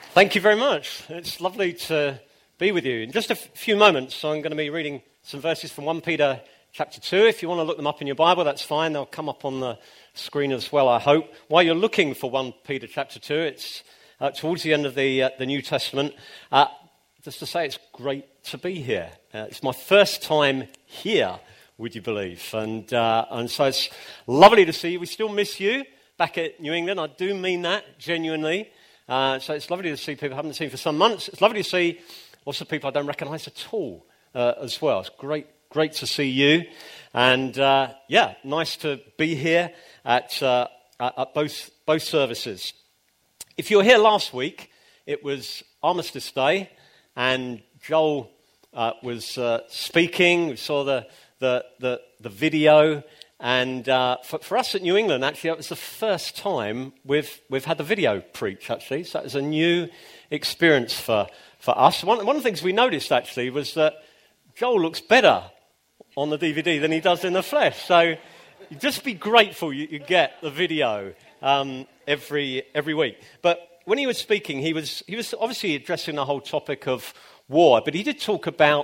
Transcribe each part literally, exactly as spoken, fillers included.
Thank you very much. It's lovely to be with you. In just a f- few moments, I'm going to be reading some verses from First Peter chapter two. If you want to look them up in your Bible, that's fine. They'll come up on the screen as well, I hope. While you're looking for First Peter chapter two, it's uh, towards the end of the, uh, the New Testament. Uh, just to say it's great to be here. Uh, it's my first time here, would you believe? And, uh, and so it's lovely to see you. We still miss you back at New England. I do mean that genuinely. Uh, so it's lovely to see people I haven't seen for some months. It's lovely to see also people I don't recognise at all uh, as well. It's great, great to see you. And uh, yeah, nice to be here at, uh, at both, both services. If you were here last week, it was Armistice Day, and Joel uh, was uh, speaking. We saw the, the, the, the video. And uh, for, for us at New England, actually, it was the first time we've we've had the video preach, actually. So it was a new experience for, for us. One, one of the things we noticed, actually, was that Joel looks better on the D V D than he does in the flesh. So just be grateful you, you get the video um, every every week. But when he was speaking, he was he was obviously addressing the whole topic of war, but he did talk about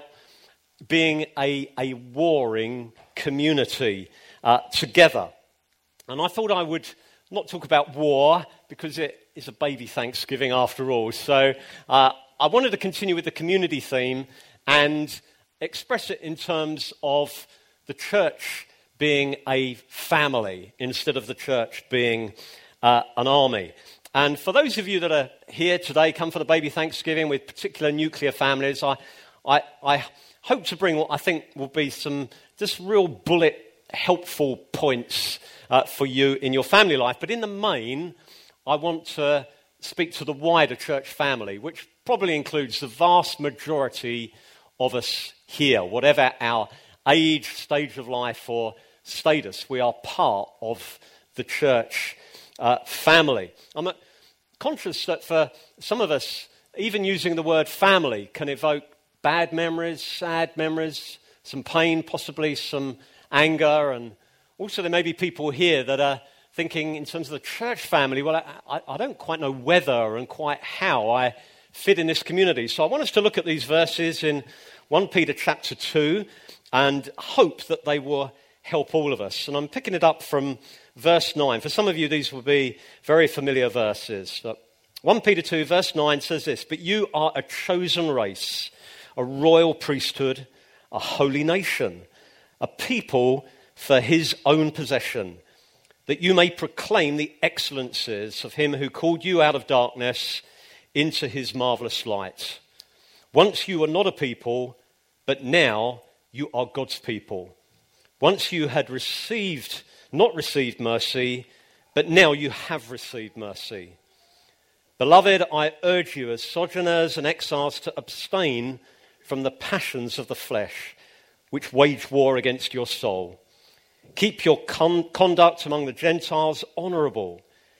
being a, a warring community Uh, together. And I thought I would not talk about war because it is a baby Thanksgiving after all. So uh, I wanted to continue with the community theme and express it in terms of the church being a family instead of the church being uh, an army. And for those of you that are here today, come for the baby Thanksgiving with particular nuclear families, I, I, I hope to bring what I think will be some just real bullet helpful points uh, for you in your family life. But in the main, I want to speak to the wider church family, which probably includes the vast majority of us here. Whatever our age, stage of life, or status, we are part of the church uh, family. I'm conscious that for some of us, even using the word family can evoke bad memories, sad memories, some pain, possibly some anger, and also there may be people here that are thinking in terms of the church family, well, I, I don't quite know whether and quite how I fit in this community. So I want us to look at these verses in First Peter chapter two and hope that they will help all of us. And I'm picking it up from verse nine. For some of you, these will be very familiar verses. First Peter two, verse nine says this: "But you are a chosen race, a royal priesthood, a holy nation, a people for his own possession, that you may proclaim the excellencies of him who called you out of darkness into his marvelous light. Once you were not a people, but now you are God's people. Once you had received, not received mercy, but now you have received mercy. Beloved, I urge you as sojourners and exiles to abstain from the passions of the flesh, which wage war against your soul. Keep your con- conduct among the Gentiles honorable,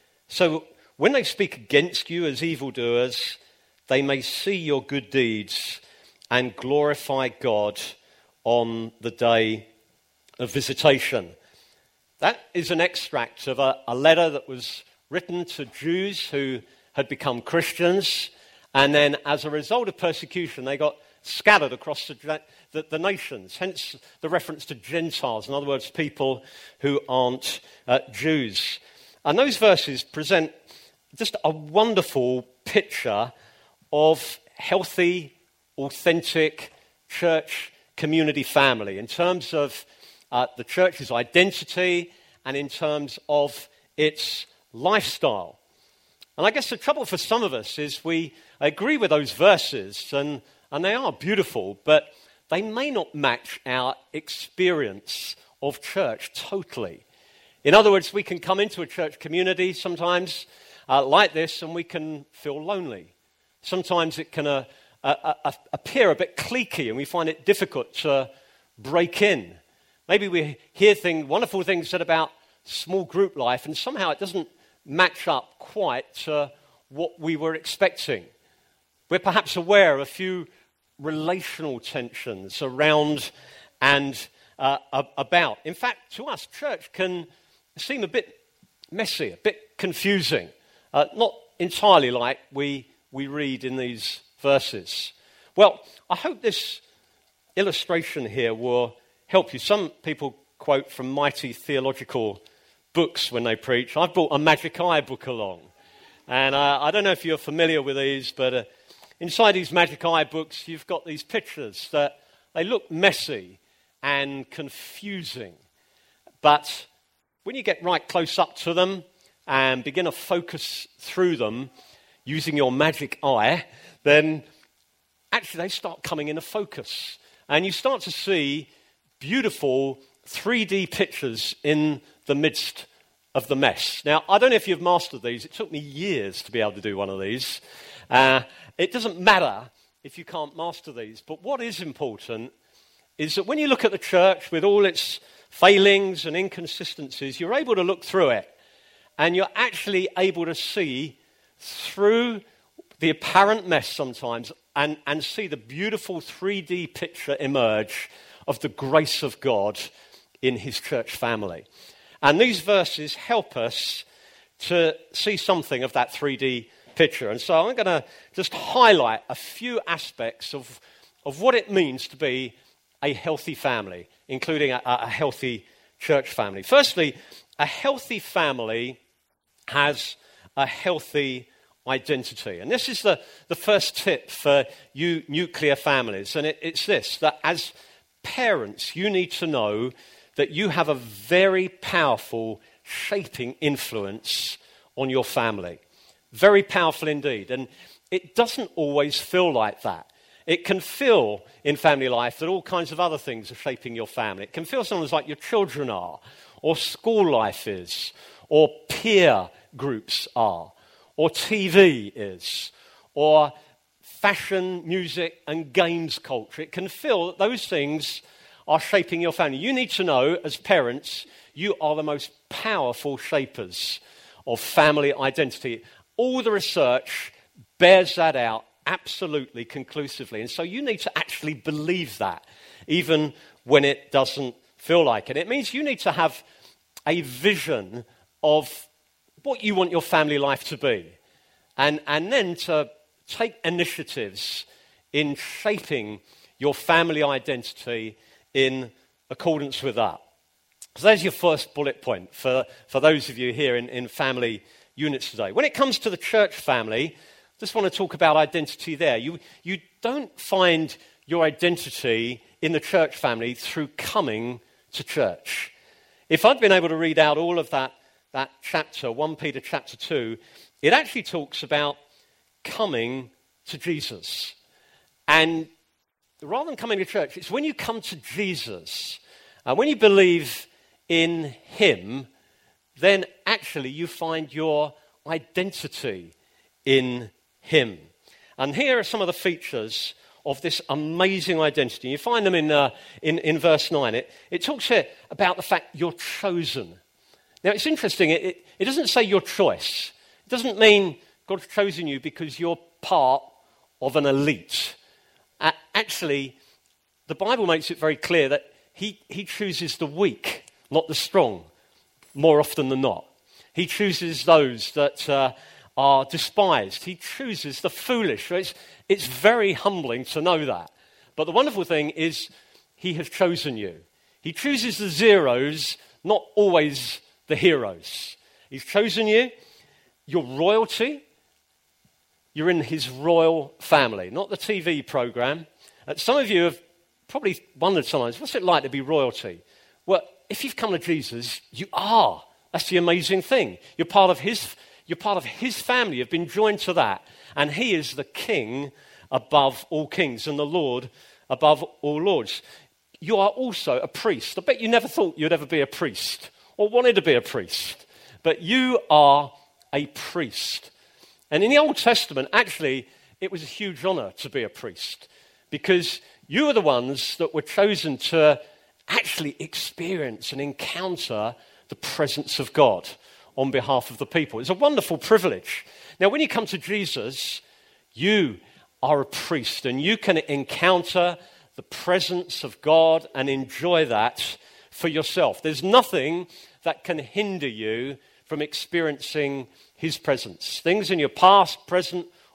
so when they speak against you as evildoers, they may see your good deeds and glorify God on the day of visitation." That is an extract of a, a letter that was written to Jews who had become Christians, and then as a result of persecution, they got scattered across the, the, the nations, hence the reference to Gentiles, in other words, people who aren't uh, Jews. And those verses present just a wonderful picture of healthy, authentic church community family in terms of uh, the church's identity and in terms of its lifestyle. And I guess the trouble for some of us is we agree with those verses, and And they are beautiful, but they may not match our experience of church totally. In other words, we can come into a church community sometimes uh, like this and we can feel lonely. Sometimes it can uh, uh, uh, appear a bit cliquey and we find it difficult to break in. Maybe we hear things, wonderful things said about small group life, and somehow it doesn't match up quite to what we were expecting. We're perhaps aware of a few relational tensions around and uh, about. In fact, to us, church can seem a bit messy, a bit confusing, uh, not entirely like we we read in these verses? Well, I hope this illustration here will help you. Some people quote from mighty theological books when they preach. I've brought a Magic Eye book along. And uh, I don't know if you're familiar with these, but uh, inside these Magic Eye books, you've got these pictures that they look messy and confusing. But when you get right close up to them and begin to focus through them using your magic eye, then actually they start coming into focus. And you start to see beautiful three D pictures in the midst of the mess. Now, I don't know if you've mastered these. It took me years to be able to do one of these. Uh, it doesn't matter if you can't master these. But what is important is that when you look at the church with all its failings and inconsistencies, you're able to look through it. And you're actually able to see through the apparent mess sometimes and, and see the beautiful three D picture emerge of the grace of God in his church family. And these verses help us to see something of that three D picture. And so I'm going to just highlight a few aspects of, of what it means to be a healthy family, including a, a healthy church family. Firstly, a healthy family has a healthy identity. And this is the, the first tip for you nuclear families. And it, it's this, that as parents, you need to know that you have a very powerful shaping influence on your family. Very powerful indeed. And it doesn't always feel like that. It can feel in family life that all kinds of other things are shaping your family. It can feel sometimes like your children are, or school life is, or peer groups are, or T V is, or fashion, music, and games culture. It can feel that those things are shaping your family. You need to know, as parents, you are the most powerful shapers of family identity. All the research bears that out absolutely conclusively. And so you need to actually believe that, even when it doesn't feel like it. It means you need to have a vision of what you want your family life to be. And, and then to take initiatives in shaping your family identity in accordance with that. So there's your first bullet point for, for those of you here in, in family units today. When it comes to the church family, I just want to talk about identity there. You, you don't find your identity in the church family through coming to church. If I'd been able to read out all of that, that chapter, First Peter chapter two, it actually talks about coming to Jesus. And rather than coming to church, it's when you come to Jesus, and when you believe in him, then actually you find your identity in him. And here are some of the features of this amazing identity. You find them in, uh, in, in verse nine. It, it talks here about the fact you're chosen. Now, it's interesting. It, it, it doesn't say your choice. It doesn't mean God's chosen you because you're part of an elite. Uh, actually, the Bible makes it very clear that he, he chooses the weak, not the strong, more often than not. He chooses those that uh, are despised. He chooses the foolish. It's, it's very humbling to know that. But the wonderful thing is he has chosen you. He chooses the zeros, not always the heroes. He's chosen you. Your royalty, you're in his royal family, not the T V program. Uh, some of you have probably wondered sometimes, what's it like to be royalty? Well, if you've come to Jesus, you are. That's the amazing thing. You're part of his, you're part of his family. You've been joined to that. And he is the king above all kings and the Lord above all lords. You are also a priest. I bet you never thought you'd ever be a priest or wanted to be a priest. But you are a priest. And in the Old Testament, actually, it was a huge honor to be a priest because you were the ones that were chosen to actually experience and encounter the presence of God on behalf of the people. It's a wonderful privilege. Now, when you come to Jesus, you are a priest and you can encounter the presence of God and enjoy that for yourself. There's nothing that can hinder you from experiencing his presence. Things in your past, present,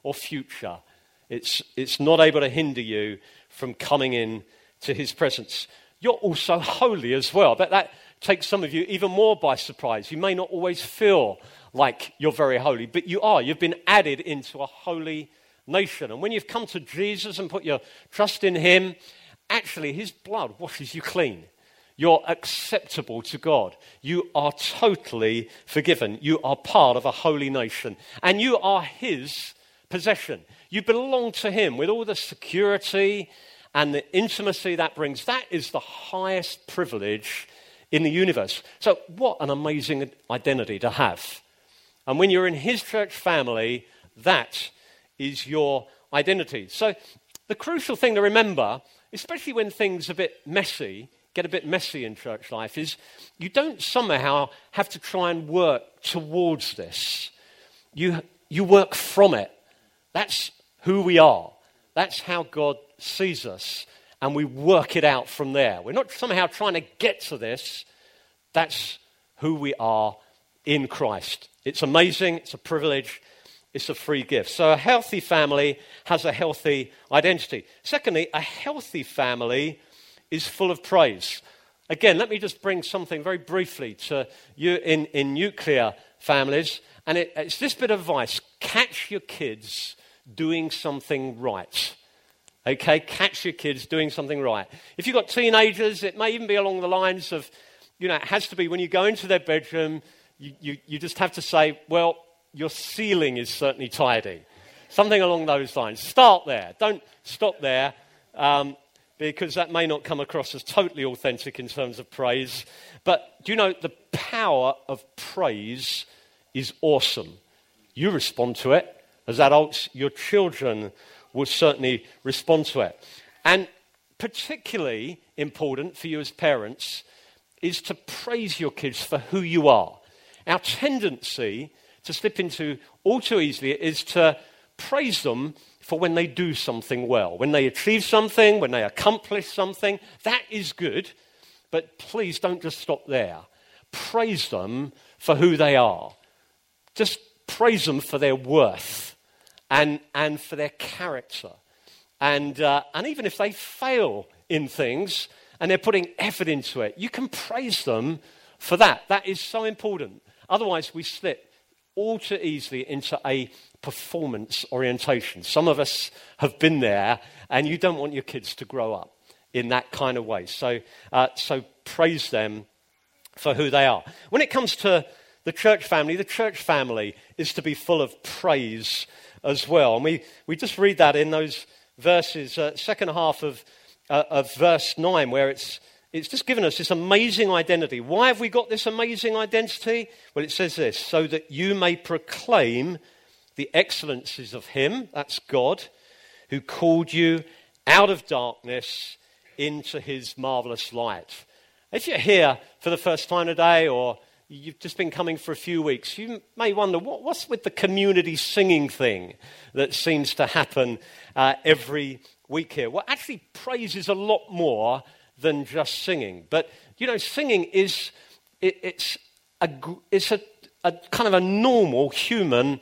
or future. It's, it's not able to hinder you from coming in to his presence. You're also holy as well. But that takes some of you even more by surprise. You may not always feel like you're very holy, but you are. You've been added into a holy nation. And when you've come to Jesus and put your trust in him, actually his blood washes you clean. You're acceptable to God. You are totally forgiven. You are part of a holy nation. And you are his possession. You belong to him with all the security and the intimacy that brings. That is the highest privilege in the universe. So what an amazing identity to have. And when you're in his church family, that is your identity. So the crucial thing to remember, especially when things are a bit messy, get a bit messy in church life, is you don't somehow have to try and work towards this. You, you work from it. That's who we are. That's how God sees us. And we work it out from there. We're not somehow trying to get to this. That's who we are in Christ. It's amazing. It's a privilege. It's a free gift. So a healthy family has a healthy identity. Secondly, a healthy family is full of praise. Again, let me just bring something very briefly to you in, in nuclear families. And it, it's this bit of advice. Catch your kids doing something right. Okay, catch your kids doing something right. If you've got teenagers, it may even be along the lines of, you know, it has to be when you go into their bedroom, you, you, you just have to say, well, your ceiling is certainly tidy. Something along those lines. Start there. Don't stop there, um, because that may not come across as totally authentic in terms of praise. But do you know, the power of praise is awesome. You respond to it. As adults, your children will certainly respond to it. And particularly important for you as parents is to praise your kids for who you are. Our tendency to slip into all too easily is to praise them for when they do something well, when they achieve something, when they accomplish something. That is good, but please don't just stop there. Praise them for who they are. Just praise them for their worth and, and for their character. And, uh, and even if they fail in things and they're putting effort into it, you can praise them for that. That is so important. Otherwise, we slip all too easily into a performance orientation. Some of us have been there, and you don't want your kids to grow up in that kind of way. So, uh, so praise them for who they are. When it comes to the church family, the church family is to be full of praise as well. And we, we just read that in those verses, uh, second half of, uh, of verse nine, where it's It's just given us this amazing identity. Why have we got this amazing identity? Well, it says this, so that you may proclaim the excellencies of him, that's God, who called you out of darkness into his marvelous light. If you're here for the first time today, or you've just been coming for a few weeks, you may wonder, what, what's with the community singing thing that seems to happen uh, every week here? Well, actually, praise is a lot more than just singing. But, you know, singing is, it, it's, a, it's a, a kind of a normal human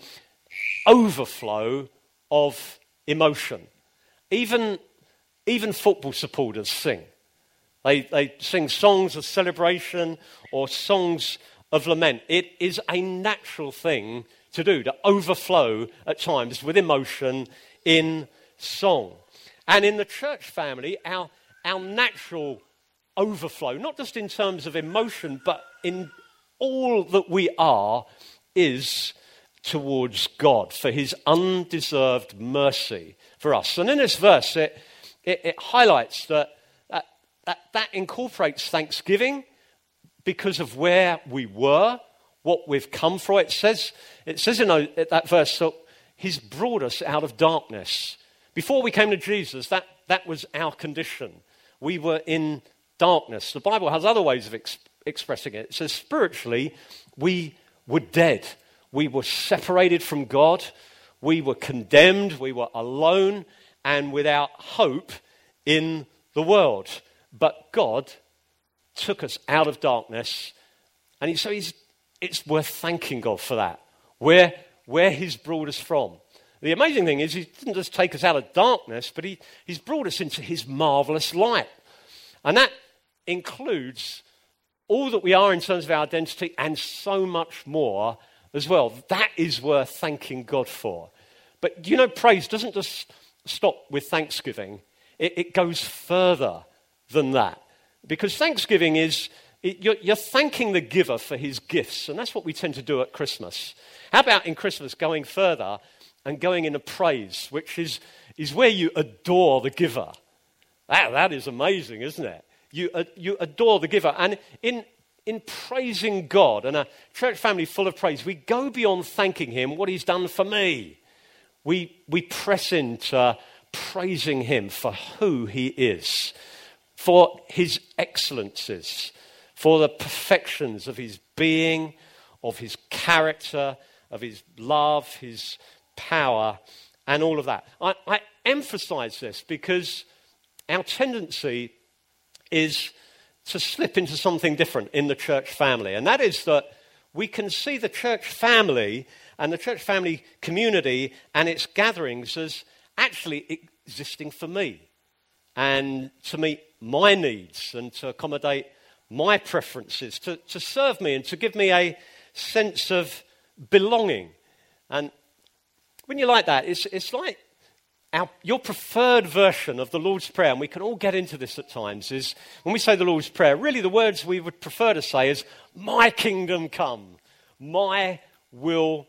overflow of emotion. Even, even football supporters sing. They, they sing songs of celebration or songs of lament. It is a natural thing to do, to overflow at times with emotion in song. And in the church family, our Our natural overflow, not just in terms of emotion, but in all that we are, is towards God for his undeserved mercy for us. And in this verse, it, it, it highlights that that, that that incorporates thanksgiving because of where we were, what we've come from. It says, it says in that verse that he's brought us out of darkness. Before we came to Jesus, that, that was our condition. We were in darkness. The Bible has other ways of ex- expressing it. It says spiritually, we were dead. We were separated from God. We were condemned. We were alone and without hope in the world. But God took us out of darkness. And so he's, it's worth thanking God for that. Where, where he's brought us from. the amazing thing is he didn't just take us out of darkness, but he, he's brought us into his marvelous light. And that includes all that we are in terms of our identity and so much more as well. That is worth thanking God for. But you know, praise doesn't just stop with thanksgiving. It, it goes further than that. Because thanksgiving is, it, you're, you're thanking the giver for his gifts. And that's what we tend to do at Christmas. How about in Christmas going further and going into praise, which is, is where you adore the giver. That, that is amazing, isn't it? You, uh, you adore the giver. And in, in praising God and a church family full of praise, we go beyond thanking him, what he's done for me. We, we press into praising him for who he is, for his excellencies, for the perfections of his being, of his character, of his love, his power, and all of that. I, I emphasize this because our tendency is to slip into something different in the church family. And that is that we can see the church family and the church family community and its gatherings as actually existing for me and to meet my needs and to accommodate my preferences, to, to serve me and to give me a sense of belonging. And when you're like that, it's, it's like Our, your preferred version of the Lord's Prayer, and we can all get into this at times, is when we say the Lord's Prayer, really the words we would prefer to say is, my kingdom come, my will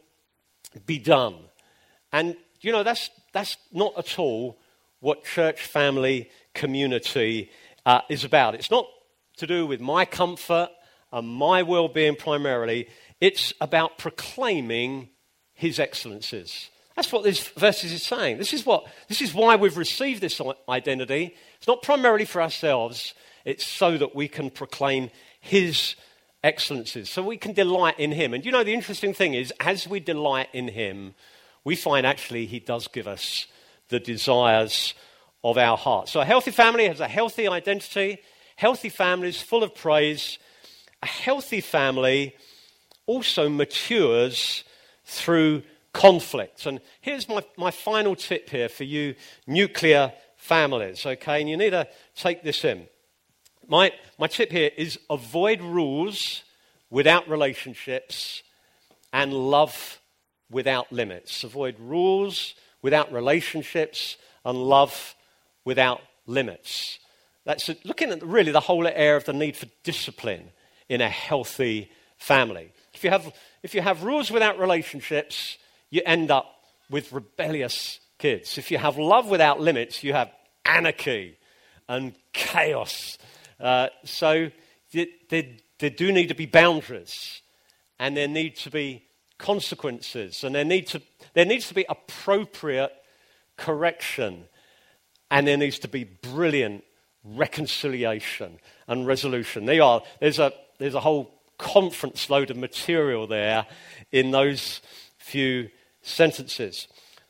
be done. And, you know, that's, that's not at all what church family community uh, is about. It's not to do with my comfort and my well-being primarily. It's about proclaiming his excellencies. That's what this verse is saying. This is what. This is why we've received this identity. It's not primarily for ourselves. It's so that we can proclaim his excellencies, so we can delight in him. And you know, the interesting thing is, as we delight in him, we find actually he does give us the desires of our heart. So a healthy family has a healthy identity. Healthy families full of praise. A healthy family also matures through conflict. And here's my, my final tip here for you nuclear families, okay? And you need to take this in. My, my tip here is avoid rules without relationships and love without limits. Avoid rules without relationships and love without limits. That's looking at really the whole area of the need for discipline in a healthy family. If you have, if you have rules without relationships, you end up with rebellious kids. If you have love without limits, you have anarchy and chaos. Uh, so there, there do need to be boundaries, and there need to be consequences, and there, need to, there needs to be appropriate correction, and there needs to be brilliant reconciliation and resolution. There you are. There's a, there's a whole conference load of material there in those few sentences.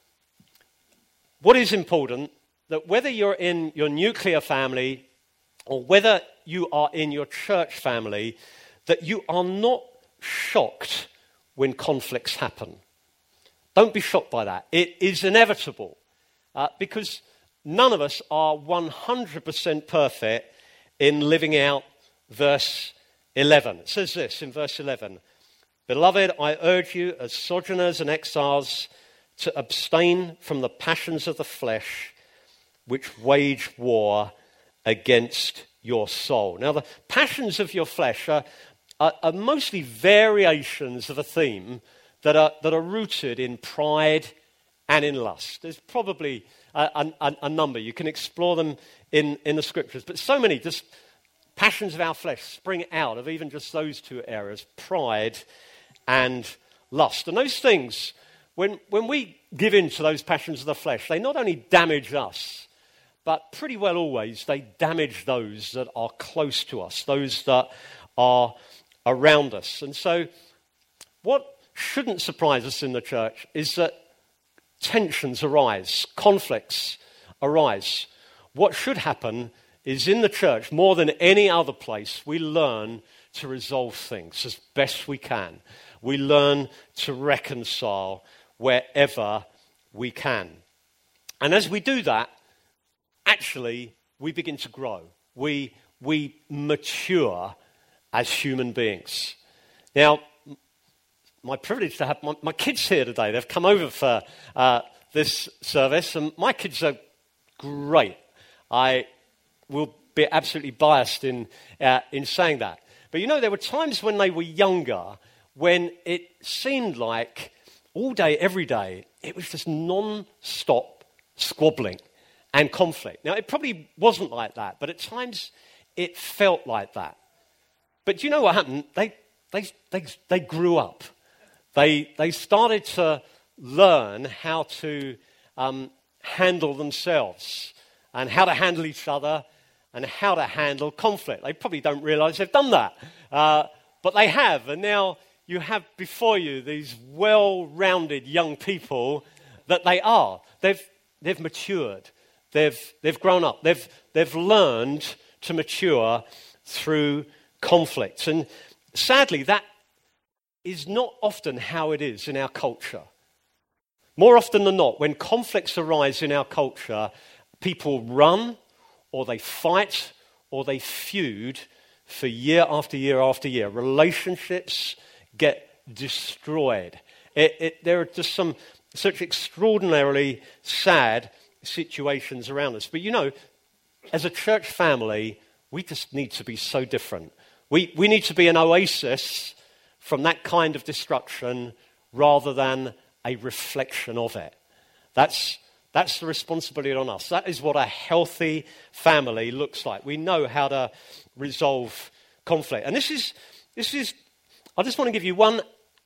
What is important, that whether you're in your nuclear family or whether you are in your church family, that you are not shocked when conflicts happen. Don't be shocked by that. It is inevitable uh, because none of us are one hundred percent perfect in living out verse eleven. It says this in verse eleven. Beloved, I urge you as sojourners and exiles to abstain from the passions of the flesh which wage war against your soul. Now, the passions of your flesh are, are, are mostly variations of a theme that are, that are rooted in pride and in lust. There's probably a, a, a number. You can explore them in, in the scriptures. But so many just passions of our flesh spring out of even just those two areas, pride and lust. And those things, when, when we give in to those passions of the flesh, they not only damage us, but pretty well always they damage those that are close to us, those that are around us. And so what shouldn't surprise us in the church is that tensions arise, conflicts arise. What should happen is in the church, more than any other place, we learn to resolve things as best we can. We learn to reconcile wherever we can. And as we do that, actually, we begin to grow. We, we mature as human beings. Now, my privilege to have my, my kids here today. They've come over for uh, this service, and my kids are great. I will be absolutely biased in uh, in saying that. But you know, there were times when they were younger when it seemed like all day, every day, it was just non-stop squabbling and conflict. Now, it probably wasn't like that, but at times it felt like that. But do you know what happened? They they they they grew up. They they started to learn how to um, handle themselves and how to handle each other and how to handle conflict. They probably don't realize they've done that, uh, but they have. And now you have before you these well-rounded young people that they are. They've they've matured. They've they've grown up. They've they've learned to mature through conflict. And sadly, that is not often how it is in our culture. More often than not, when conflicts arise in our culture, people run, or they fight, or they feud for year after year after year. Relationships get destroyed. It, it, there are just some such extraordinarily sad situations around us. But you know, as a church family, we just need to be so different. We, we need to be an oasis from that kind of destruction rather than a reflection of it. That's, that's the responsibility on us. That is what a healthy family looks like. We know how to resolve conflict. And this is, this is I just want to give you one,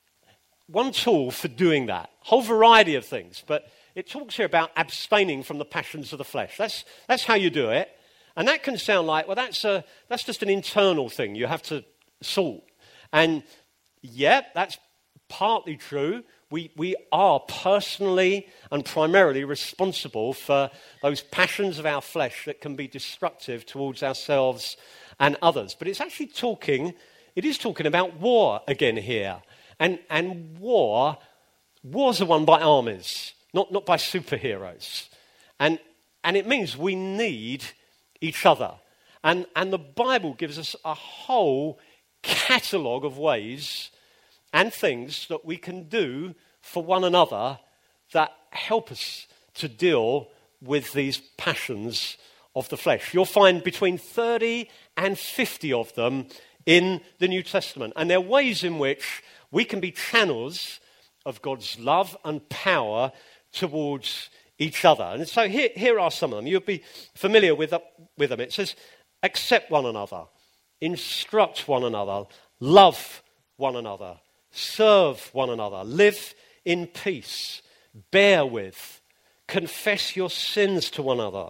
one tool for doing that. A whole variety of things. But it talks here about abstaining from the passions of the flesh. That's, that's how you do it. And that can sound like, well, that's, a, that's just an internal thing you have to sort. And yeah, that's partly true. We, we are personally and primarily responsible for those passions of our flesh that can be destructive towards ourselves and others. But it's actually talking, it is talking about war again here. And, and war, wars are won by armies, not, not by superheroes. And, and it means we need each other. And, and the Bible gives us a whole catalogue of ways and things that we can do for one another that help us to deal with these passions of the flesh. You'll find between thirty and fifty of them in the New Testament. And they're ways in which we can be channels of God's love and power towards each other. And so here, here are some of them. You'll be familiar with, with them. It says, accept one another, instruct one another, love one another, serve one another, live in peace, bear with, confess your sins to one another,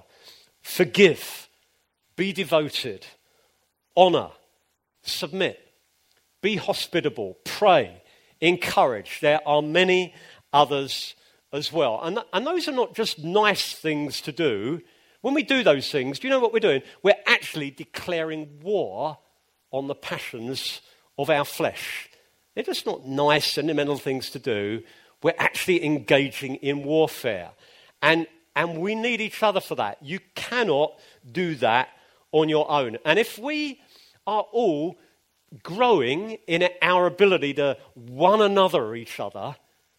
forgive, be devoted, honor, submit, be hospitable, pray, encourage. There are many others as well. And, and those are not just nice things to do. When we do those things, do you know what we're doing? We're actually declaring war on the passions of our flesh. They're just not nice, sentimental things to do. We're actually engaging in warfare. And, and we need each other for that. You cannot do that on your own. And if we are all growing in our ability to one another each other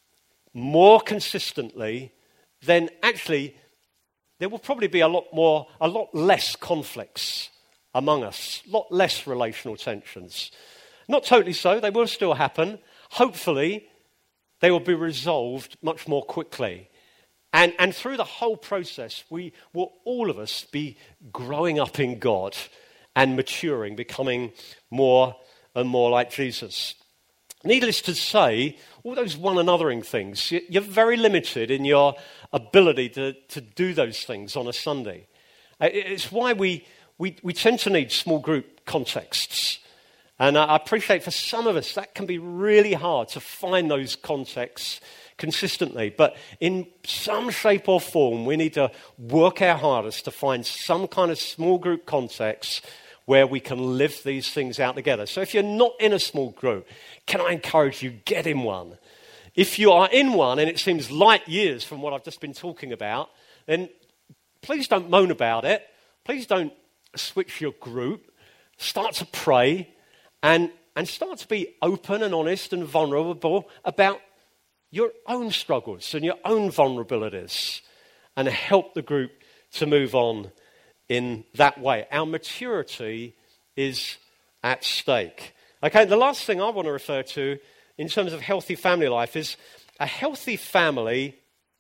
more consistently, then actually there will probably be a lot more, a lot less conflicts among us, a lot less relational tensions. Not totally so, they will still happen. Hopefully, they will be resolved much more quickly. And, and through the whole process, we will all of us be growing up in God and maturing, becoming more and more like Jesus. Needless to say, all those one-anothering things, you're very limited in your ability to, to do those things on a Sunday. It's why we, we, we tend to need small group contexts. And I appreciate for some of us that can be really hard to find those contexts consistently. But in some shape or form, we need to work our hardest to find some kind of small group context where we can live these things out together. So if you're not in a small group, can I encourage you, get in one. if you are in one and it seems light years from what I've just been talking about, then please don't moan about it. Please don't switch your group. Start to pray and, and start to be open and honest and vulnerable about your own struggles and your own vulnerabilities, and help the group to move on in that way. Our maturity is at stake. Okay, the last thing I want to refer to in terms of healthy family life is a healthy family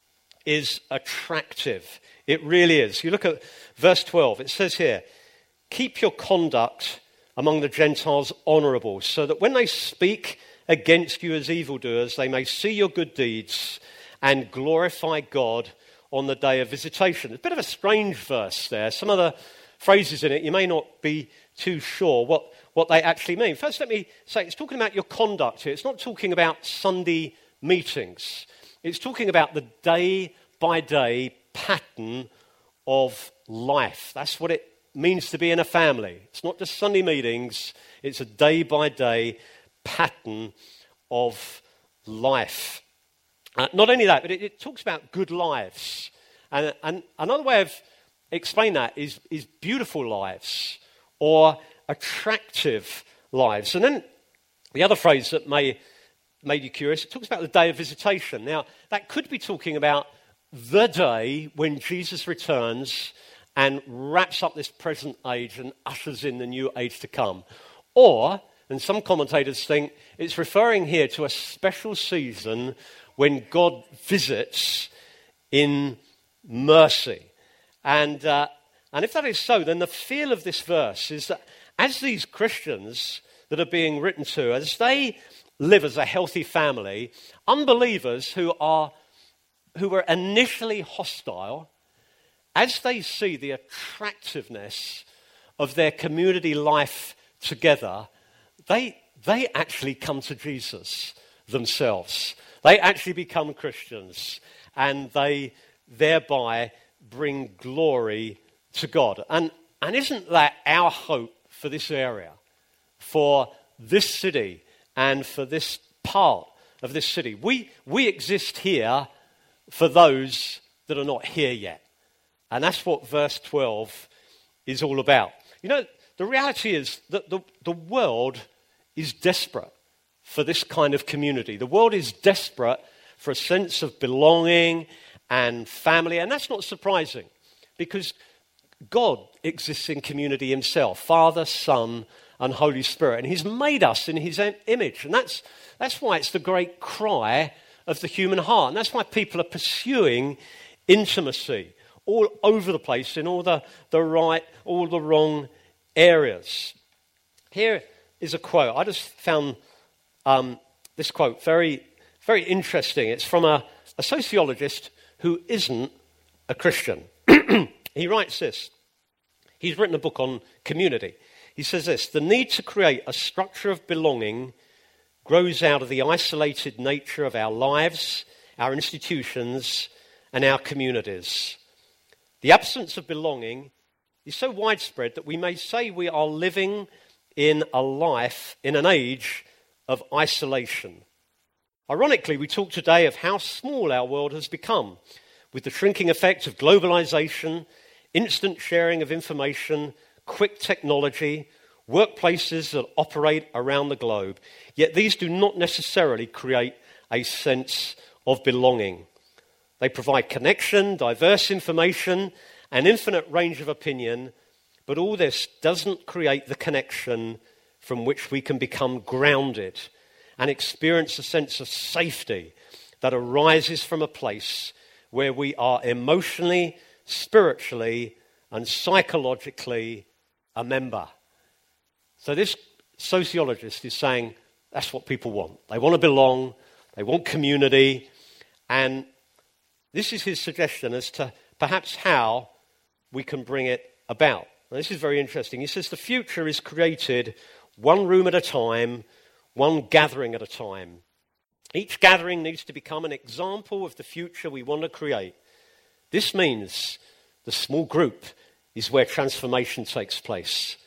is attractive. It really is. You look at verse twelve, it says here, keep your conduct among the Gentiles honourable, so that when they speak against you as evildoers, they may see your good deeds and glorify God on the day of visitation. It's a bit of a strange verse there. Some of the phrases in it, you may not be too sure what, what they actually mean. First, let me say, it's talking about your conduct here. It's not talking about Sunday meetings. It's talking about the day-by-day pattern of life. That's what it means to be in a family. It's not just Sunday meetings. It's a day-by-day pattern of life. Uh, not only that, but it, it talks about good lives. And, and another way of explaining that is, is beautiful lives or attractive lives. And then the other phrase that may made you curious, it talks about the day of visitation. Now, that could be talking about the day when Jesus returns and wraps up this present age and ushers in the new age to come. Or, and some commentators think, it's referring here to a special season when God visits in mercy. And, uh, and if that is so, then the feel of this verse is that as these Christians that are being written to, as they live as a healthy family, unbelievers who are who were initially hostile, as they see the attractiveness of their community life together, they, they actually come to Jesus themselves. They actually become Christians, and they thereby bring glory to God. And, and isn't that our hope for this area, for this city, and for this part of this city? We, we exist here for those that are not here yet. And that's what verse twelve is all about. You know, the reality is that the, the world is desperate for this kind of community. The world is desperate for a sense of belonging and family. And that's not surprising, because God exists in community himself, Father, Son, and Holy Spirit. And he's made us in his image. And that's, that's why it's the great cry of the human heart. And that's why people are pursuing intimacy all over the place in all the, the right, all the wrong areas. Here is a quote. I just found um, this quote very, very interesting. It's from a, a sociologist who isn't a Christian. He writes this. He's written a book on community. He says this: the need to create a structure of belonging grows out of the isolated nature of our lives, our institutions, and our communities. The absence of belonging is so widespread that we may say we are living in a life, in an age of isolation. Ironically, we talk today of how small our world has become, with the shrinking effect of globalization, instant sharing of information, quick technology, workplaces that operate around the globe. Yet these do not necessarily create a sense of belonging. They provide connection, diverse information, an infinite range of opinion, but all this doesn't create the connection from which we can become grounded and experience a sense of safety that arises from a place where we are emotionally, spiritually, and psychologically a member. So this sociologist is saying that's what people want. They want to belong, they want community, and this is his suggestion as to perhaps how we can bring it about. Now, this is very interesting. He says the future is created one room at a time, one gathering at a time. Each gathering needs to become an example of the future we want to create. This means the small group is where transformation takes place.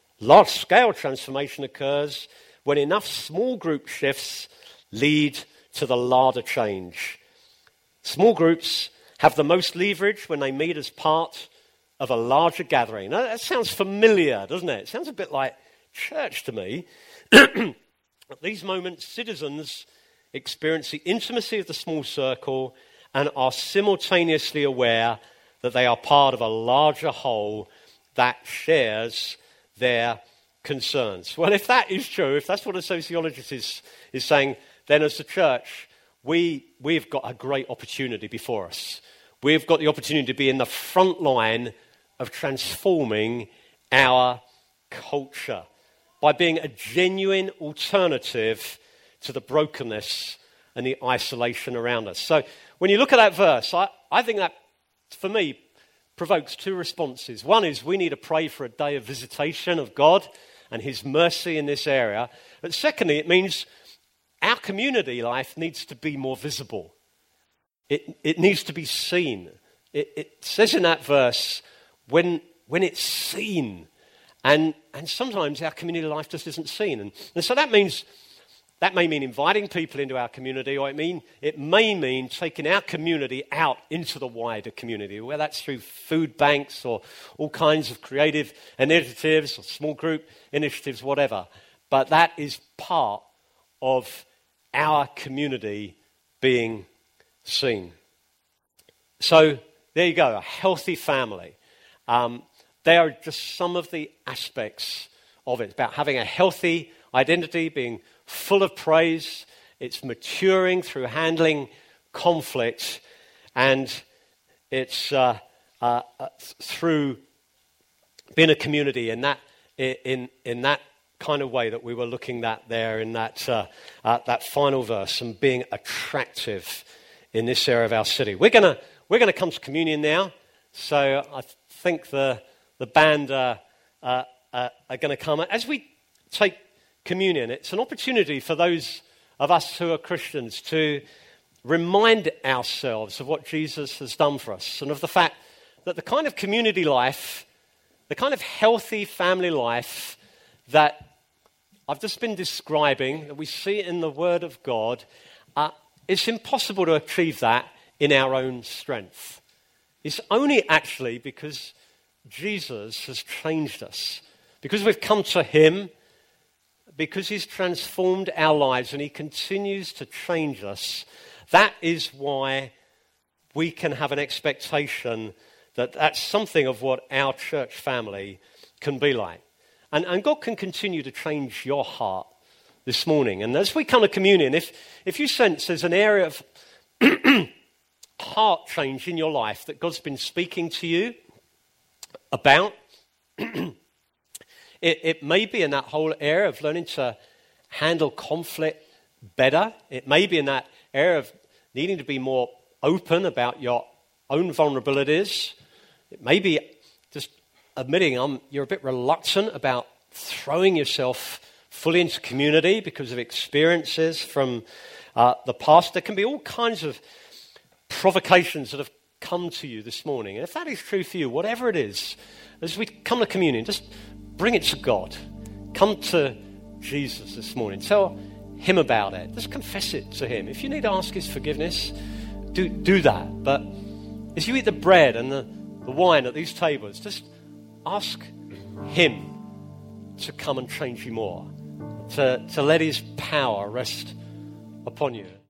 Large-scale transformation occurs when enough small group shifts lead to the larger change. Small groups have the most leverage when they meet as part of a larger gathering. Now, that sounds familiar, doesn't it? It sounds a bit like church to me. At these moments, citizens experience the intimacy of the small circle and are simultaneously aware that they are part of a larger whole that shares their concerns. Well, if that is true, if that's what a sociologist is, is saying, then as a church, we, we've got a great opportunity before us. We've got the opportunity to be in the front line of transforming our culture by being a genuine alternative to the brokenness and the isolation around us. So when you look at that verse, I, I think that, for me, provokes two responses. One is we need to pray for a day of visitation of God and his mercy in this area. But secondly, it means our community life needs to be more visible. It, it needs to be seen. It, it says in that verse, when, when it's seen. And, and sometimes our community life just isn't seen. And, and so that means, that may mean inviting people into our community, or it, mean, it may mean taking our community out into the wider community, whether that's through food banks or all kinds of creative initiatives or small group initiatives, whatever. But that is part of our community being seen. So there you go, a healthy family. Um, they are just some of the aspects of it. It's about having a healthy identity, being full of praise. It's maturing through handling conflict, and it's uh, uh, uh, through being a community in that in in that kind of way that we were looking at there in that uh, uh, that final verse, and being attractive in this area of our city. We're gonna we're gonna come to communion now, so I think the the band uh, uh, uh, are going to come as we take communion. It's an opportunity for those of us who are Christians to remind ourselves of what Jesus has done for us and of the fact that the kind of community life, the kind of healthy family life that I've just been describing, that we see in the Word of God, uh, it's impossible to achieve that in our own strength. It's only actually because Jesus has changed us, because we've come to him, because he's transformed our lives and he continues to change us. That is why we can have an expectation that that's something of what our church family can be like. And, and God can continue to change your heart this morning. And as we come to communion, if, if you sense there's an area of heart change in your life that God's been speaking to you about, it, it may be in that whole area of learning to handle conflict better. It may be in that area of needing to be more open about your own vulnerabilities. It may be just admitting um, you're a bit reluctant about throwing yourself fully into community because of experiences from uh, the past. There can be all kinds of provocations that have come to you this morning. And if that is true for you, whatever it is, as we come to communion, just bring it to God. Come to Jesus this morning. Tell him about it. Just confess it to him. If you need to ask his forgiveness, do, do that. But as you eat the bread and the, the wine at these tables, just ask him to come and change you more, to, to let his power rest upon you.